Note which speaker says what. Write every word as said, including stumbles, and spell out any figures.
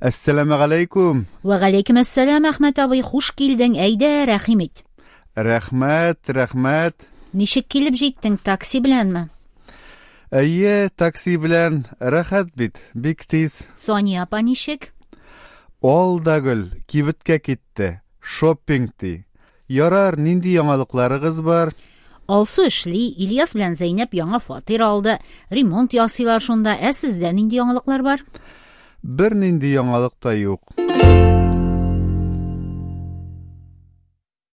Speaker 1: Assalamu alaikum.
Speaker 2: Wa alaikum assalam, Ahmet abi, хуш килдең, әйдә, рәхим ит.
Speaker 1: Рәхмәт, рәхмәт.
Speaker 2: Ничек килеп җиттең, такси беләнме?
Speaker 1: Әйе, такси белән рәхәт бит, бик тиз.
Speaker 2: Соня апа ничек?
Speaker 1: Ол да гөл, кибеткә китте, шоппинг ди. Ярар, нинди яңалыкларыгыз бар?
Speaker 2: Алсу эшли, Ильяс белән Зәйнәп яңа фатир алды, ремонт ясыйлар шунда, ә сездә нинди яңалыклар бар?
Speaker 1: Бер нинди яңалык та юк.